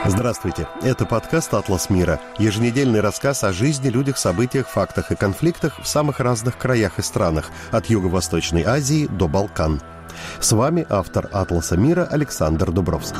Здравствуйте, это подкаст «Атлас мира». Еженедельный рассказ о жизни, людях, событиях, фактах и конфликтах в самых разных краях и странах, от Юго-Восточной Азии до Балкан. С вами автор «Атласа мира» Александр Дубровский.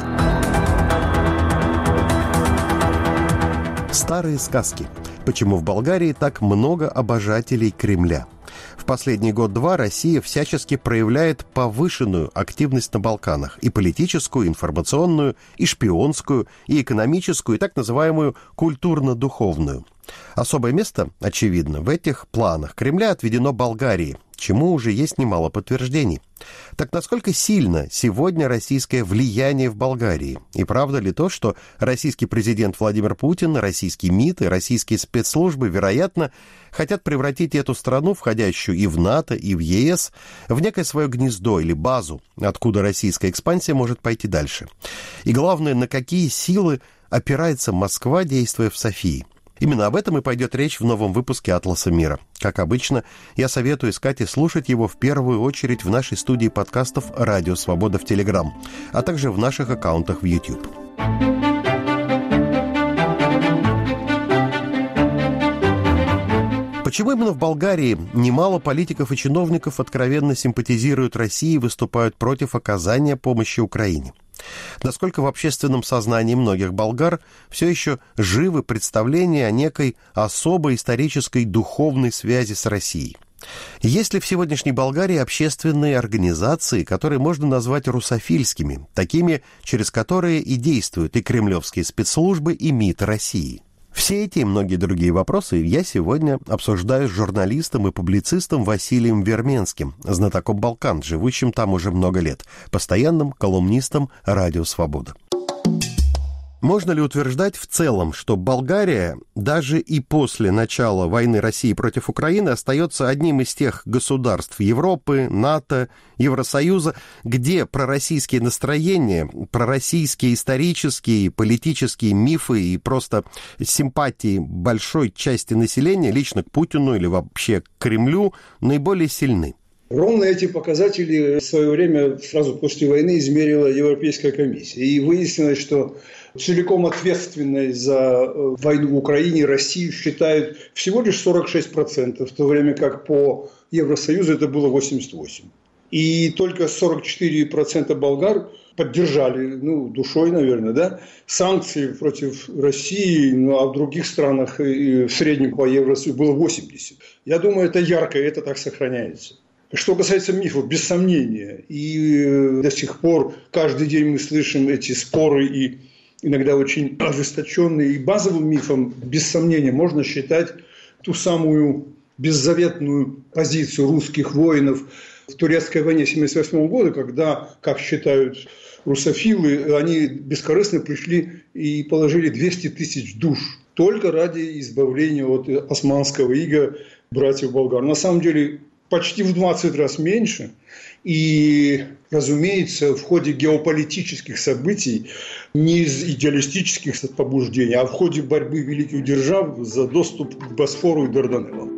Старые сказки. Почему в Болгарии так много обожателей Кремля? В последний год-два Россия всячески проявляет повышенную активность на Балканах. И политическую, и информационную, и шпионскую, и экономическую, и так называемую культурно-духовную. Особое место, очевидно, в этих планах Кремля отведено Болгарии, чему уже есть немало подтверждений. Так насколько сильно сегодня российское влияние в Болгарии? И правда ли то, что российский президент Владимир Путин, российский МИД и российские спецслужбы, вероятно, хотят превратить эту страну, входящую и в НАТО, и в ЕС, в некое свое гнездо или базу, откуда российская экспансия может пойти дальше? И главное, на какие силы опирается Москва, действуя в Софии? Именно об этом и пойдет речь в новом выпуске «Атласа мира». Как обычно, я советую искать и слушать его в первую очередь в нашей студии подкастов «Радио Свобода» в Телеграм, а также в наших аккаунтах в YouTube. Почему именно в Болгарии немало политиков и чиновников откровенно симпатизируют России и выступают против оказания помощи Украине? Насколько в общественном сознании многих болгар все еще живы представления о некой особой исторической духовной связи с Россией? Есть ли в сегодняшней Болгарии общественные организации, которые можно назвать русофильскими, такими, через которые и действуют и кремлевские спецслужбы, и МИД России? Все эти и многие другие вопросы я сегодня обсуждаю с журналистом и публицистом Василием Верменским, знатоком Балкан, живущим там уже много лет, постоянным колумнистом «Радио Свобода». Можно ли утверждать в целом, что Болгария даже и после начала войны России против Украины остается одним из тех государств Европы, НАТО, Евросоюза, где пророссийские настроения, пророссийские исторические и политические мифы и просто симпатии большой части населения лично к Путину или вообще к Кремлю наиболее сильны? Ровно эти показатели в свое время, сразу после войны, измерила Европейская комиссия. И выяснилось, что целиком ответственной за войну в Украине Россию считают всего лишь 46%, в то время как по Евросоюзу это было 88%. И только 44% болгар поддержали, душой, наверное, санкции против России, а в других странах в среднем по Евросоюзу было 80%. Я думаю, это ярко, это так сохраняется. Что касается мифов, без сомнения, и до сих пор каждый день мы слышим эти споры, и иногда очень ожесточенные, и базовым мифом, без сомнения, можно считать ту самую беззаветную позицию русских воинов в турецкой войне 1978 года, когда, как считают русофилы, они бескорыстно пришли и положили 200 тысяч душ только ради избавления от османского ига братьев болгар. На самом деле, почти в 20 раз меньше. И, разумеется, в ходе геополитических событий, не из идеалистических побуждений, а в ходе борьбы великих держав за доступ к Босфору и Дарданеллам.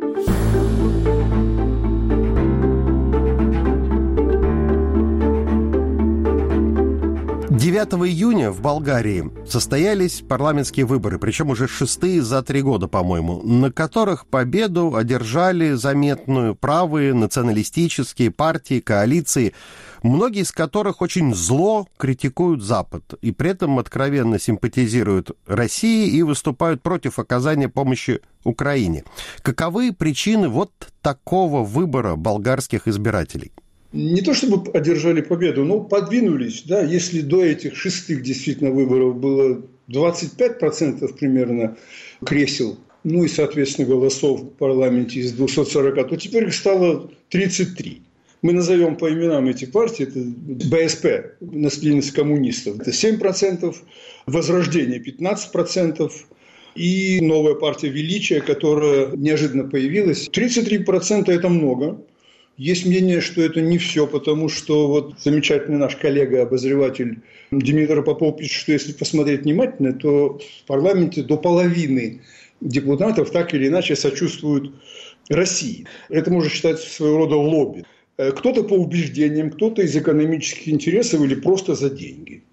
9 июня в Болгарии состоялись парламентские выборы, причем уже 6-е за 3 года, по-моему, на которых победу одержали заметную правые националистические партии, коалиции, многие из которых очень зло критикуют Запад и при этом откровенно симпатизируют России и выступают против оказания помощи Украине. Каковы причины вот такого выбора болгарских избирателей? Не то чтобы одержали победу, но подвинулись. Да? Если до этих 6-х действительно выборов было 25% примерно кресел, и, соответственно, голосов в парламенте из 240, то теперь их стало 33. Мы назовем по именам эти партии. Это БСП, наследница коммунистов, это 7%, Возрождение 15%, и новая партия Величия, которая неожиданно появилась. 33% это много. Есть мнение, что это не все, потому что замечательный наш коллега-обозреватель Димитр Попов пишет, что если посмотреть внимательно, то в парламенте до половины депутатов так или иначе сочувствуют России. Это можно считать своего рода лобби. Кто-то по убеждениям, кто-то из экономических интересов или просто за деньги.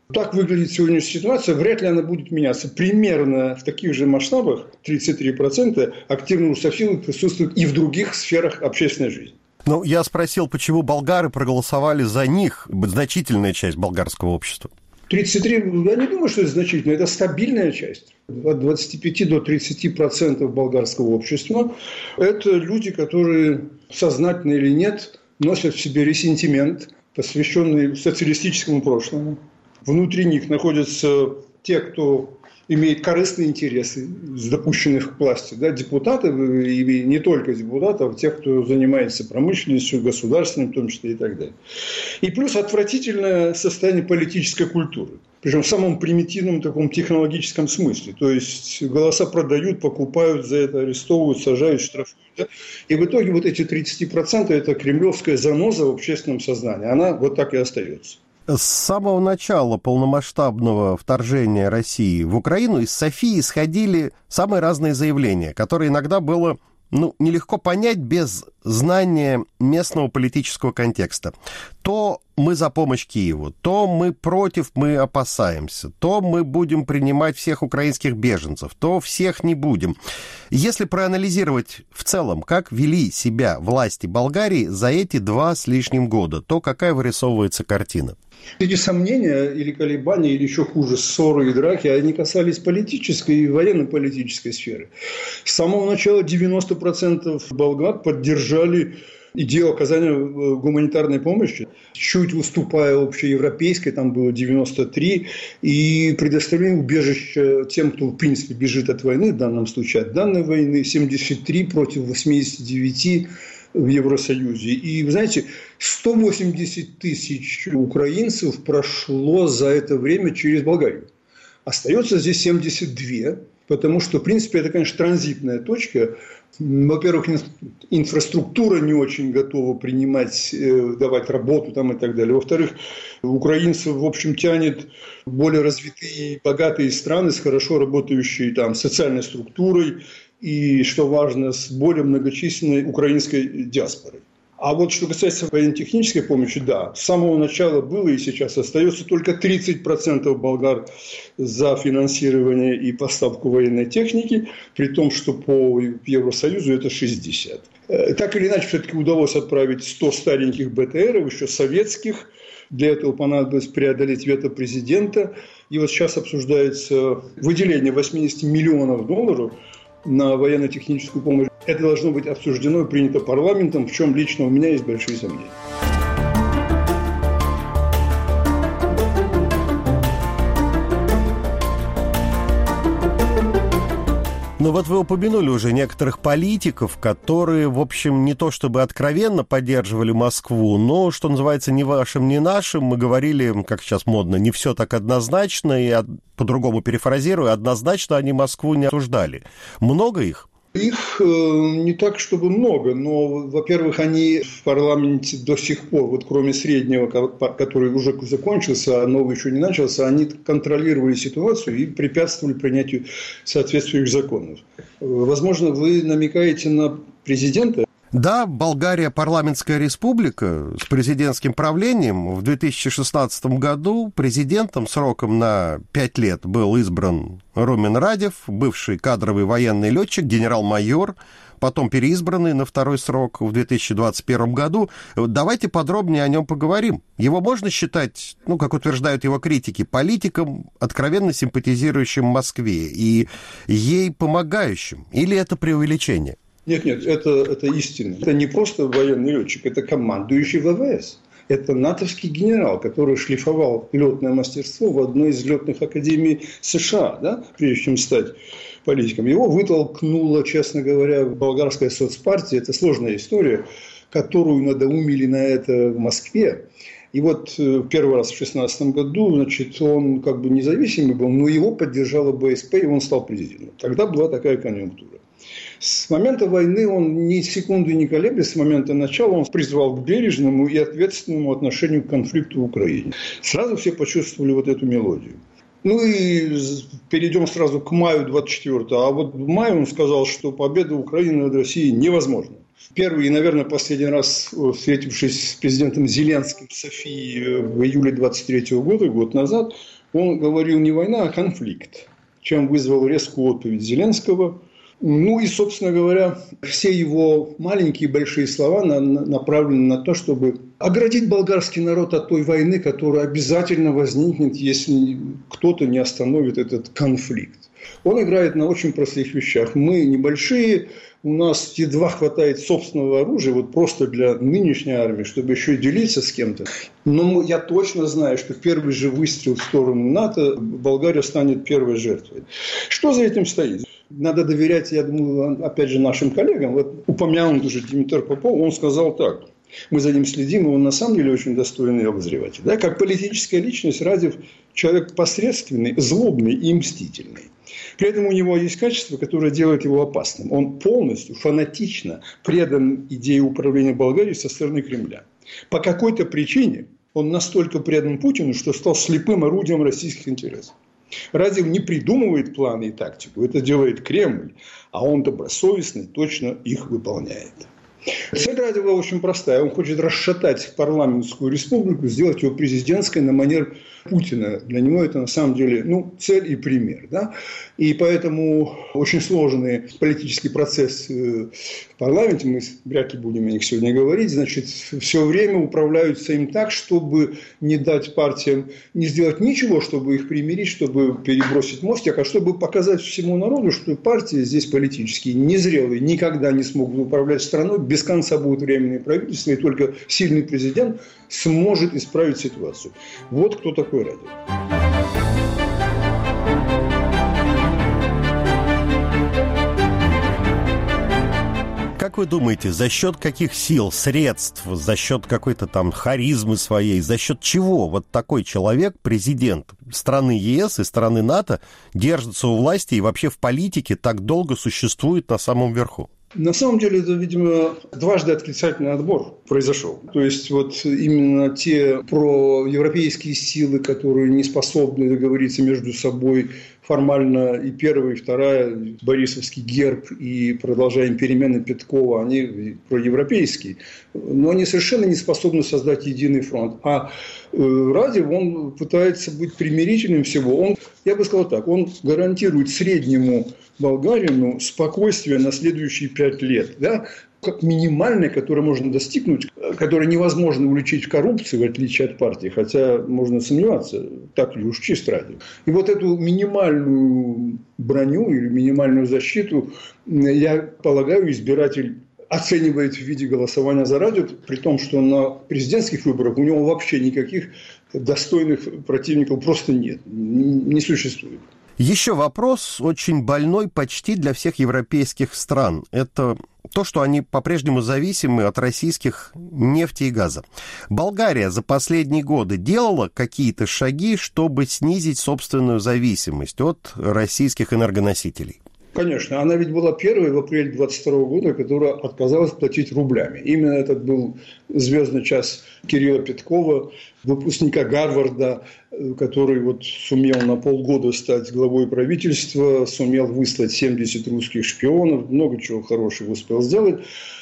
Так выглядит сегодняшняя ситуация, вряд ли она будет меняться. Примерно в таких же масштабах 33% активно русофилы присутствуют и в других сферах общественной жизни. Ну, я спросил, почему болгары проголосовали за них, значительная часть болгарского общества. 33, я не думаю, что это значительно, это стабильная часть. От 25 до 30% болгарского общества – это люди, которые, сознательно или нет, носят в себе ресентимент, посвященный социалистическому прошлому. Внутри них находятся те, кто имеет корыстные интересы с допущенных к власти, да, депутаты, и не только депутатов, а тех, кто занимается промышленностью, государственным, в том числе и так далее. И плюс отвратительное состояние политической культуры. Причем в самом примитивном таком технологическом смысле. То есть голоса продают, покупают, за это арестовывают, сажают, штрафуют. Да? И в итоге вот эти 30% это кремлевская заноза в общественном сознании. Она вот так и остается. С самого начала полномасштабного вторжения России в Украину из Софии исходили самые разные заявления, которые иногда было нелегко понять без знания местного политического контекста. То мы за помощь Киеву, то мы против, мы опасаемся, то мы будем принимать всех украинских беженцев, то всех не будем. Если проанализировать в целом, как вели себя власти Болгарии за эти 2 с лишним года, то какая вырисовывается картина? Эти сомнения или колебания, или еще хуже, ссоры и драки, они касались политической и военно-политической сферы. С самого начала 90% болгар поддержали идею оказания гуманитарной помощи, чуть уступая общеевропейской, там было 93, и предоставление убежища тем, кто, в принципе, бежит от войны, в данном случае от данной войны, 73 против 89 в Евросоюзе. И, вы знаете, 180 тысяч украинцев прошло за это время через Болгарию. Остается здесь 72, потому что, в принципе, это, конечно, транзитная точка. Во-первых, инфраструктура не очень готова принимать, давать работу там и так далее. Во-вторых, украинцев, в общем, тянет более развитые, богатые страны с хорошо работающей там социальной структурой и, что важно, с более многочисленной украинской диаспорой. А вот что касается военно-технической помощи, да, с самого начала было и сейчас остается только 30% болгар за финансирование и поставку военной техники, при том, что по Евросоюзу это 60%. Так или иначе, все-таки удалось отправить 100 стареньких БТРов, еще советских. Для этого понадобилось преодолеть вето президента. И вот сейчас обсуждается выделение $80 миллионов на военно-техническую помощь. Это должно быть обсуждено и принято парламентом, в чем лично у меня есть большие сомнения. Ну вот вы упомянули уже некоторых политиков, которые, в общем, не то чтобы откровенно поддерживали Москву, но, что называется, ни вашим, ни нашим. Мы говорили, как сейчас модно, не все так однозначно, и по-другому перефразирую, однозначно они Москву не осуждали. Много их? Их не так, чтобы много, но, во-первых, они в парламенте до сих пор, вот кроме среднего, который уже закончился, а новый еще не начался, они контролировали ситуацию и препятствовали принятию соответствующих законов. Возможно, вы намекаете на президента? Да, Болгария парламентская республика с президентским правлением. В 2016 году президентом сроком на 5 лет был избран Румен Радев, бывший кадровый военный летчик, генерал-майор, потом переизбранный на 2-й срок в 2021 году. Давайте подробнее о нем поговорим. Его можно считать, как утверждают его критики, политиком, откровенно симпатизирующим Москве и ей помогающим? Или это преувеличение? Нет, это истина. Это не просто военный летчик, это командующий ВВС. Это натовский генерал, который шлифовал летное мастерство в одной из летных академий США, да, прежде чем стать политиком. Его вытолкнула, честно говоря, болгарская соцпартия. Это сложная история, которую надоумили на это в Москве. И вот первый раз в 2016 году, он как бы независимый был, но его поддержала БСП, и он стал президентом. Тогда была такая конъюнктура. С момента войны он ни секунды не колеблясь, с момента начала он призвал к бережному и ответственному отношению к конфликту в Украине. Сразу все почувствовали вот эту мелодию. И перейдем сразу к маю 24-го. А вот в мае он сказал, что победа Украины над Россией невозможна. Первый и, наверное, последний раз, встретившись с президентом Зеленским в Софии в июле 23 года, год назад, Он говорил не война, а конфликт, чем вызвал резкую отповедь Зеленского. Ну и, собственно говоря, все его маленькие и большие слова направлены на то, чтобы оградить болгарский народ от той войны, которая обязательно возникнет, если кто-то не остановит этот конфликт. Он играет на очень простых вещах. Мы небольшие, у нас едва хватает собственного оружия, вот просто для нынешней армии, чтобы еще и делиться с кем-то. Но я точно знаю, что первый же выстрел в сторону НАТО Болгария станет первой жертвой. Что за этим стоит? Надо доверять, я думаю, опять же, нашим коллегам. Вот упомянут уже Димитр Попов, он сказал так. Мы за ним следим, и он на самом деле очень достойный обозреватель. Да? Как политическая личность, Радев человек посредственный, злобный и мстительный. При этом у него есть качество, которое делает его опасным. Он полностью, фанатично предан идее управления Болгарией со стороны Кремля. По какой-то причине он настолько предан Путину, что стал слепым орудием российских интересов. Радев не придумывает планы и тактику, это делает Кремль, а он добросовестно и точно их выполняет. Цель Радева очень простая. Он хочет расшатать парламентскую республику, сделать ее президентской на манер Путина. Для него это на самом деле цель и пример. Да? И поэтому очень сложный политический процесс в парламенте, мы вряд ли будем о них сегодня говорить, значит, все время управляются им так, чтобы не дать партиям не сделать ничего, чтобы их примирить, чтобы перебросить мостик, а чтобы показать всему народу, что партии здесь политические незрелые никогда не смогут управлять страной, без конца будут временные правительства, и только сильный президент сможет исправить ситуацию. Вот кто такой Радев. Как вы думаете, за счет каких сил, средств, за счет какой-то там харизмы своей, за счет чего вот такой человек, президент страны ЕС и страны НАТО, держится у власти и вообще в политике так долго существует на самом верху? На самом деле, это, видимо, дважды отрицательный отбор произошел. То есть, вот именно те проевропейские силы, которые не способны договориться между собой формально, и первая, и вторая, борисовский герб, и продолжаем перемены Петкова, они проевропейские, но они совершенно не способны создать единый фронт. А Радев, он пытается быть примирительным всего. Он, я бы сказал так, он гарантирует среднему болгарину спокойствие на следующие 5 лет. Да? Как минимальное, которое можно достигнуть, которое невозможно уличить в коррупции, в отличие от партии, хотя можно сомневаться, так ли уж чист Радев. И вот эту минимальную броню или минимальную защиту, я полагаю, избиратель оценивает в виде голосования за Радев, при том, что на президентских выборах у него вообще никаких достойных противников просто нет, не существует. Еще вопрос очень больной почти для всех европейских стран. Это то, что они по-прежнему зависимы от российских нефти и газа. Болгария за последние годы делала какие-то шаги, чтобы снизить собственную зависимость от российских энергоносителей? Конечно, она ведь была первой в апреле 2022 года, которая отказалась платить рублями. Именно этот был звездный час Кирилла Петкова, выпускника Гарварда, который вот сумел на полгода стать главой правительства, сумел выслать 70 русских шпионов, много чего хорошего успел сделать.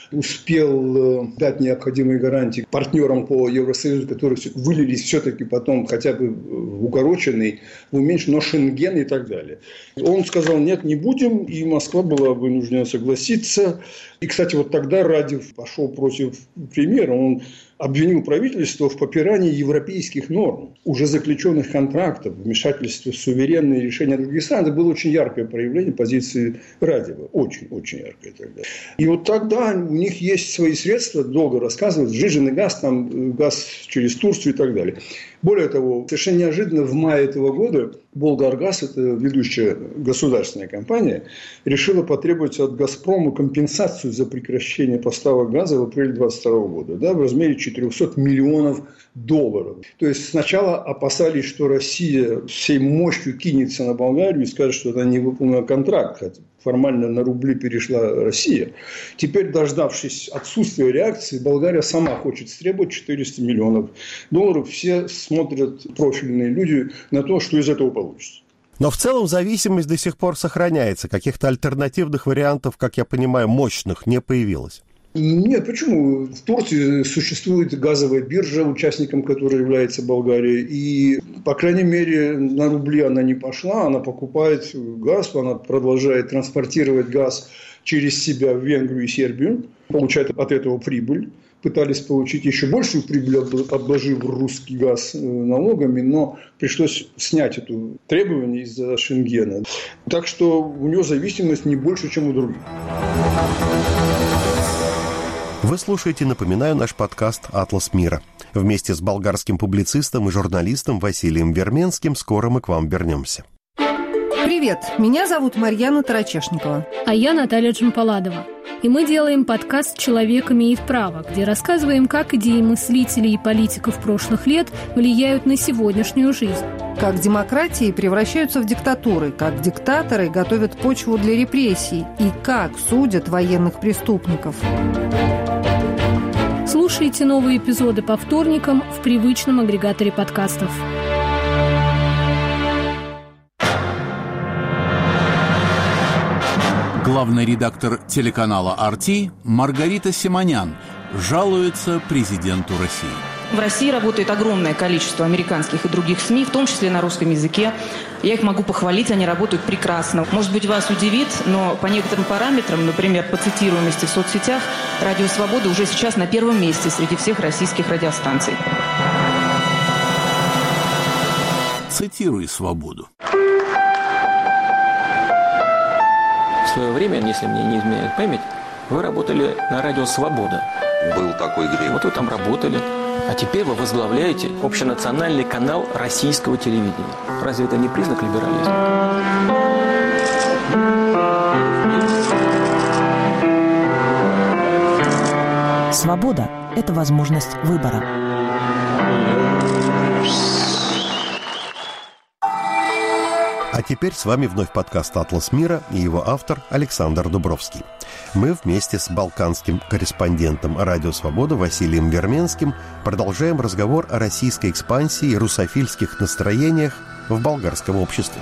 Успел дать необходимые гарантии партнерам по Евросоюзу, которые вылились все-таки потом хотя бы в укороченный, в уменьшенный, но Шенген и так далее. Он сказал, нет, не будем, и Москва была вынуждена согласиться. И, кстати, вот тогда Радев пошел против премьера, он обвинил правительство в попирании европейских норм, уже заключенных контрактов, вмешательстве в суверенные решения других стран. Это было очень яркое проявление позиции Радева. Очень-очень яркое тогда. И вот тогда у них есть свои средства, долго рассказывают, сжиженный газ, там, газ через Турцию и так далее. Более того, совершенно неожиданно в мае этого года Болгаргаз, это ведущая государственная компания, решила потребовать от «Газпрома» компенсацию за прекращение поставок газа в апреле 2022 года, да, в размере $400 миллионов. То есть сначала опасались, что Россия всей мощью кинется на Болгарию и скажет, что она не выполнила контракт, хотя формально на рубли перешла Россия. Теперь, дождавшись отсутствия реакции, Болгария сама хочет требовать $400 миллионов. Все смотрят, профильные люди, на то, что из этого получится. Но в целом зависимость до сих пор сохраняется. Каких-то альтернативных вариантов, как я понимаю, мощных не появилось. Нет, почему? В Турции существует газовая биржа, участником которой является Болгария. И, по крайней мере, на рубли она не пошла, она покупает газ, она продолжает транспортировать газ через себя в Венгрию и Сербию, получает от этого прибыль. Пытались получить еще большую прибыль, обложив русский газ налогами, но пришлось снять это требование из-за Шенгена. Так что у него зависимость не больше, чем у других. Вы слушаете, напоминаю, наш подкаст «Атлас мира». Вместе с болгарским публицистом и журналистом Василием Верменским скоро мы к вам вернемся. Привет, меня зовут Марьяна Тарачешникова. А я Наталья Джампаладова. И мы делаем подкаст «Человек имеет право», где рассказываем, как идеи мыслителей и политиков прошлых лет влияют на сегодняшнюю жизнь. Как демократии превращаются в диктатуры, как диктаторы готовят почву для репрессий и как судят военных преступников. Слушайте новые эпизоды по вторникам в привычном агрегаторе подкастов. Главный редактор телеканала «RT» Маргарита Симонян жалуется президенту России. В России работает огромное количество американских и других СМИ, в том числе на русском языке. Я их могу похвалить, они работают прекрасно. Может быть, вас удивит, но по некоторым параметрам, например, по цитируемости в соцсетях, «Радио Свобода» уже сейчас на первом месте среди всех российских радиостанций. Цитируй «Свободу». В свое время, если мне не изменяет память, вы работали на радио «Свобода». Был такой грех. Вот вы там работали. А теперь вы возглавляете общенациональный канал российского телевидения. Разве это не признак либерализма? Свобода – это возможность выбора. А теперь с вами вновь подкаст «Атлас мира» и его автор Александр Дубровский. Мы вместе с балканским корреспондентом «Радио Свобода» Василием Верменским продолжаем разговор о российской экспансии и русофильских настроениях в болгарском обществе.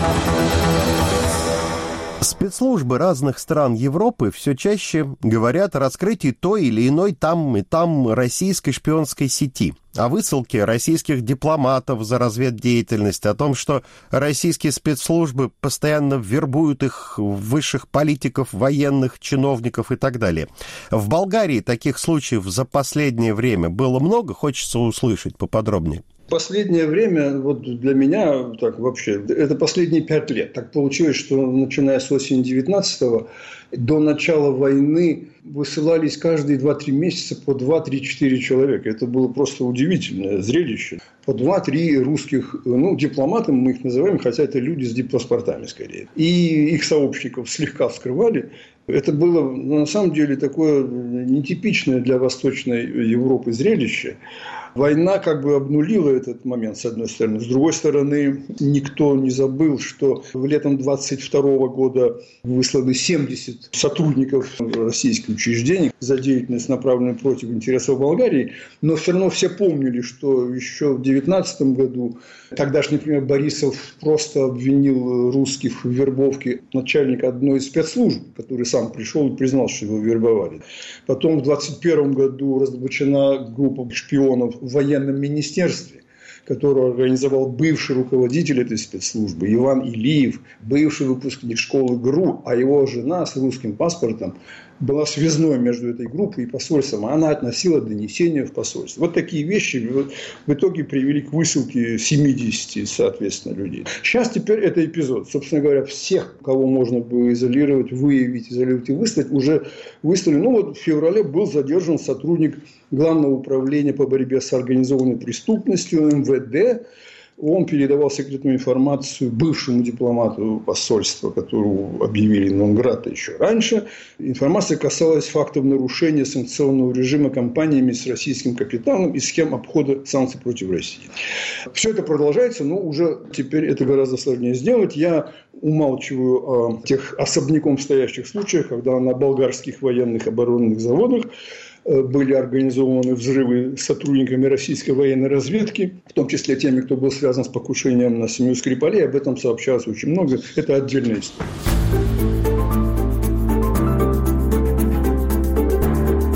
Спецслужбы разных стран Европы все чаще говорят о раскрытии той или иной там и там российской шпионской сети, о высылке российских дипломатов за разведдеятельность, о том, что российские спецслужбы постоянно вербуют их высших политиков, военных, чиновников и так далее. В Болгарии таких случаев за последнее время было много, хочется услышать поподробнее. Последнее время, вот для меня, так вообще, это последние 5 лет. Так получилось, что начиная с осени 19-го до начала войны высылались каждые 2-3 месяца по 2-3-4 человека. Это было просто удивительное зрелище. По 2-3 русских, дипломатам мы их называем, хотя это люди с диппаспортами скорее. И их сообщников слегка вскрывали. Это было, на самом деле, такое нетипичное для Восточной Европы зрелище. Война как бы обнулила этот момент, с одной стороны. С другой стороны, никто не забыл, что летом 22 года высланы 70 сотрудников российских учреждений за деятельность, направленную против интересов Болгарии. Но все равно все помнили, что еще в 19 году тогдашний премьер Борисов просто обвинил русских в вербовке начальника одной из спецслужб, который сам пришел и признал, что его вербовали. Потом в 21 году разоблачена группа шпионов в военном министерстве, которую организовал бывший руководитель этой спецслужбы Иван Илиев, бывший выпускник школы ГРУ, а его жена с русским паспортом была связной между этой группой и посольством, а она относила донесения в посольство. Вот такие вещи в итоге привели к высылке 70, соответственно, людей. Сейчас теперь это эпизод. Собственно говоря, всех, кого можно было изолировать, выявить, изолировать и выставить, уже выставили. В феврале был задержан сотрудник Главного управления по борьбе с организованной преступностью МВД. Он передавал секретную информацию бывшему дипломату посольства, которого объявили нон-грата еще раньше. Информация касалась фактов нарушения санкционного режима компаниями с российским капиталом и схем обхода санкций против России. Все это продолжается, но уже теперь это гораздо сложнее сделать. Я умалчиваю о тех особняком стоящих случаях, когда на болгарских военных оборонных заводах были организованы взрывы сотрудниками российской военной разведки, в том числе теми, кто был связан с покушением на семью Скрипалей. Об этом сообщалось очень много. Это отдельная история.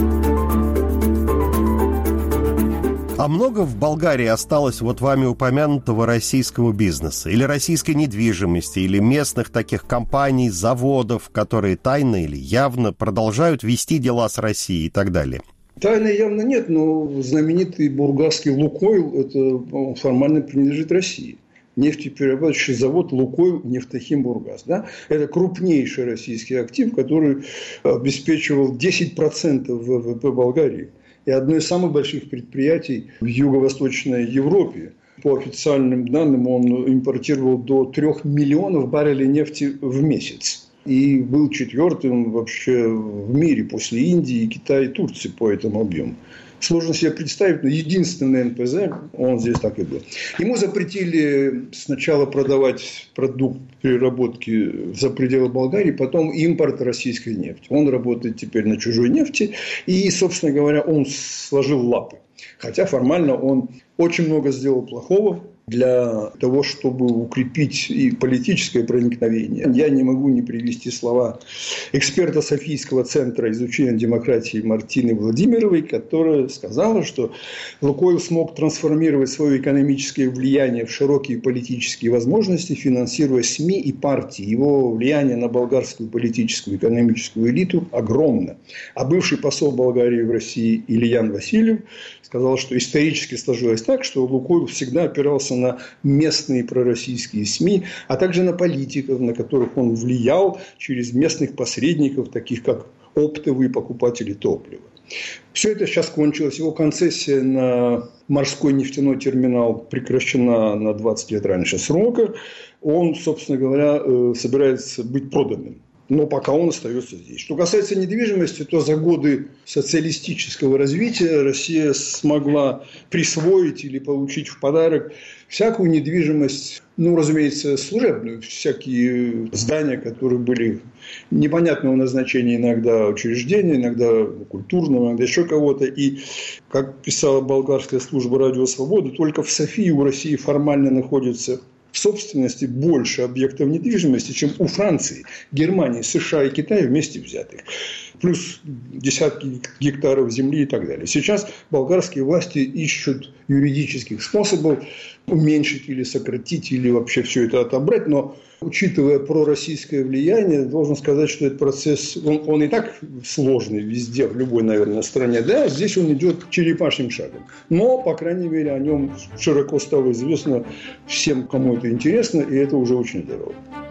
А много в Болгарии осталось вот вами упомянутого российского бизнеса, или российской недвижимости, или местных таких компаний, заводов, которые тайно или явно продолжают вести дела с Россией и так далее? Тайны явно нет, но знаменитый бургасский «Лукойл» это формально принадлежит России. Нефтеперерабатывающий завод «Лукойл» Нефтохим-Бургас. Да? Это крупнейший российский актив, который обеспечивал 10% ВВП Болгарии. И одно из самых больших предприятий в Юго-Восточной Европе. По официальным данным, он импортировал до 3 миллионов баррелей нефти в месяц. И был четвертым вообще в мире после Индии, Китая и Турции по этому объему. Сложно себе представить, но единственный НПЗ, он здесь так и был. Ему запретили сначала продавать продукт переработки за пределы Болгарии, потом импорт российской нефти. Он работает теперь на чужой нефти, и, собственно говоря, он сложил лапы. Хотя формально он очень много сделал плохого для того, чтобы укрепить и политическое проникновение. Я не могу не привести слова эксперта Софийского центра изучения демократии Мартины Владимировой, которая сказала, что «Лукойл» смог трансформировать свое экономическое влияние в широкие политические возможности, финансируя СМИ и партии. Его влияние на болгарскую политическую и экономическую элиту огромно. А бывший посол Болгарии в России Ильян Васильев сказал, что исторически сложилось так, что «Лукойл» всегда опирался на местные пророссийские СМИ, а также на политиков, на которых он влиял через местных посредников, таких как оптовые покупатели топлива. Все это сейчас кончилось. Его концессия на морской нефтяной терминал прекращена на 20 лет раньше срока. Он, собственно говоря, собирается быть проданным. Но пока он остается здесь. Что касается недвижимости, то за годы социалистического развития Россия смогла присвоить или получить в подарок всякую недвижимость, разумеется, служебную, всякие здания, которые были непонятного назначения, иногда учреждения, иногда культурного, иногда еще кого-то. И, как писала болгарская служба «Радио Свобода», только в Софии у России формально находится в собственности больше объектов недвижимости, чем у Франции, Германии, США и Китая вместе взятых. Плюс десятки гектаров земли и так далее. Сейчас болгарские власти ищут юридических способов уменьшить или сократить, или вообще все это отобрать. Но, учитывая пророссийское влияние, должен сказать, что этот процесс, он и так сложный везде, в любой, наверное, стране. Да, здесь он идет черепашьим шагом. Но, по крайней мере, о нем широко стало известно всем, кому это интересно, и это уже очень здорово.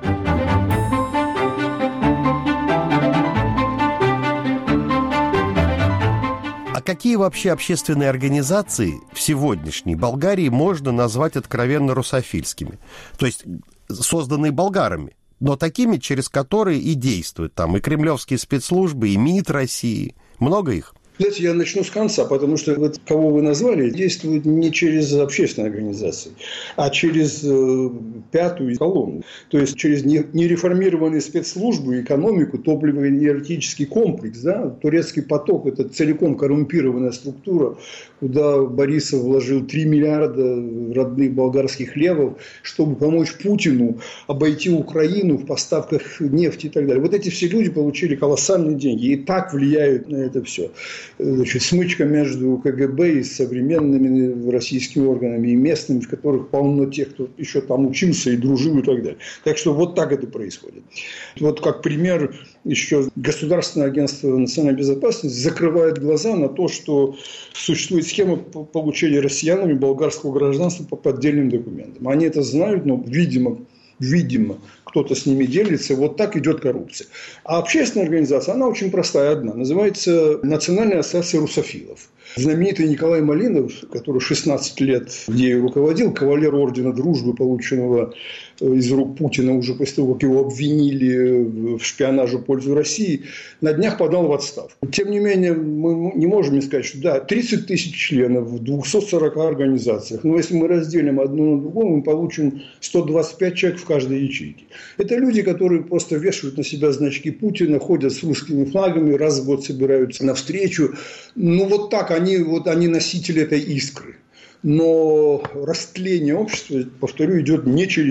Какие вообще общественные организации в сегодняшней Болгарии можно назвать откровенно русофильскими? То есть созданные болгарами, но такими, через которые и действуют там и кремлевские спецслужбы, и МИД России. Много их? Знаете, я начну с конца, потому что вот, кого вы назвали, действуют не через общественные организации, а через пятую колонну. То есть через нереформированные спецслужбы, экономику, топливо-энергетический комплекс. Да? Турецкий поток – это целиком коррумпированная структура, куда Борисов вложил 3 миллиарда родных болгарских левов, чтобы помочь Путину обойти Украину в поставках нефти и так далее. Вот эти все люди получили колоссальные деньги и так влияют на это все. Значит, смычка между КГБ и современными российскими органами и местными, в которых полно тех, кто еще там учился и дружил и так далее. Так что вот так это происходит. Вот как пример, еще Государственное агентство национальной безопасности закрывает глаза на то, что существует схема получения россиянами болгарского гражданства по поддельным документам. Они это знают, но, видимо, кто-то с ними делится. Вот так идет коррупция. А общественная организация, она очень простая одна. Называется Национальная ассоциация русофилов. Знаменитый Николай Малинов, который 16 лет ею руководил, кавалер ордена Дружбы, полученного из рук Путина уже после того, как его обвинили в шпионаже в пользу России, на днях подал в отставку. Тем не менее, мы не можем сказать, что да, 30 тысяч членов в 240 организациях, но если мы разделим одно на другое, мы получим 125 человек в каждой ячейке. Это люди, которые просто вешают на себя значки Путина, ходят с русскими флагами, раз в год собираются на встречу. Вот так они носители этой искры. Но растление общества, повторю, идет не через них.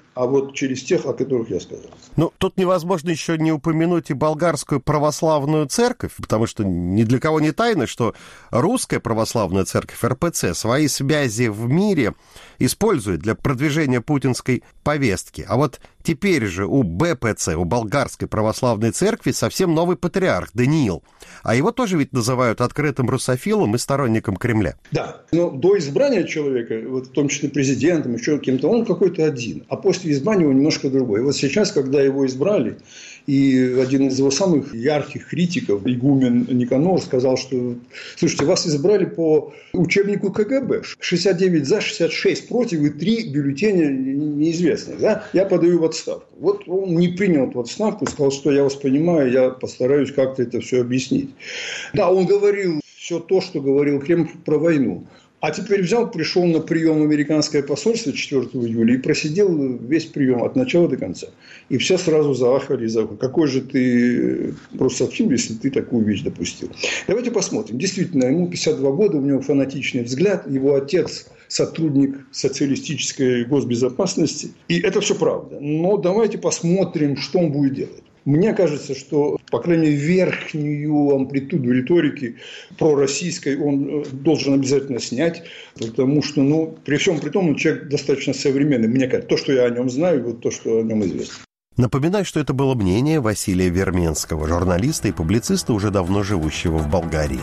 а вот через тех, о которых я сказал. Ну, тут невозможно еще не упомянуть и болгарскую православную церковь, потому что ни для кого не тайно, что русская православная церковь, РПЦ, свои связи в мире использует для продвижения путинской повестки. А вот теперь же у БПЦ, у болгарской православной церкви, совсем новый патриарх Даниил. А его тоже ведь называют открытым русофилом и сторонником Кремля. Да, но до избрания человека, вот в том числе президентом, еще кем-то, он какой-то один. А после избрания он немножко другой. И вот сейчас, когда его избрали, и один из его самых ярких критиков, игумен Никанор, сказал, что, слушайте, вас избрали по учебнику КГБ. 69 за, 66 против и 3 бюллетеня неизвестных. Да? Я подаю в отставку. Вот он не принял эту отставку, сказал, что я вас понимаю, я постараюсь как-то это все объяснить. Да, он говорил все то, что говорил Кремль про войну. А теперь пришел на прием в американское посольство 4 июля и просидел весь прием от начала до конца. И все сразу заахали, какой же ты русофил, если ты такую вещь допустил. Давайте посмотрим. Действительно, ему 52 года, у него фанатичный взгляд, его отец сотрудник социалистической госбезопасности. И это все правда. Но давайте посмотрим, что он будет делать. Мне кажется, что, по крайней мере, верхнюю амплитуду риторики пророссийской он должен обязательно снять, потому что, при всем при том, он человек достаточно современный. Мне кажется, то, что я о нем знаю, вот то, что о нем известно. Напоминаю, что это было мнение Василия Верменского, журналиста и публициста, уже давно живущего в Болгарии.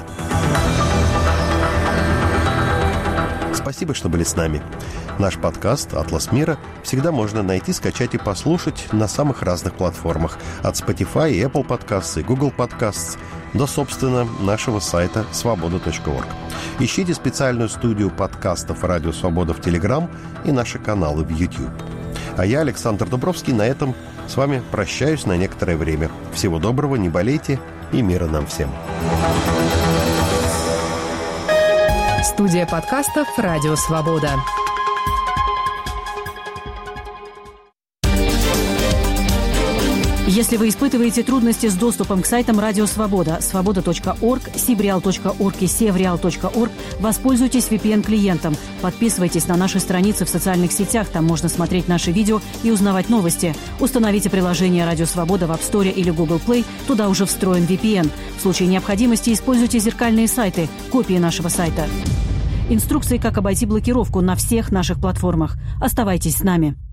Спасибо, что были с нами. Наш подкаст «Атлас мира» всегда можно найти, скачать и послушать на самых разных платформах. От Spotify и Apple Podcasts и Google Podcasts до, собственно, нашего сайта свобода.орг. Ищите специальную студию подкастов «Радио Свобода» в Telegram и наши каналы в YouTube. А я, Александр Дубровский, на этом с вами прощаюсь на некоторое время. Всего доброго, не болейте и мира нам всем. Студия подкастов «Радио Свобода». Если вы испытываете трудности с доступом к сайтам Радио Свобода, свобода.орг, sibreal.org и sevreal.org, воспользуйтесь VPN-клиентом. Подписывайтесь на наши страницы в социальных сетях, там можно смотреть наши видео и узнавать новости. Установите приложение Радио Свобода в App Store или Google Play, туда уже встроен VPN. В случае необходимости используйте зеркальные сайты, копии нашего сайта. Инструкции, как обойти блокировку на всех наших платформах. Оставайтесь с нами.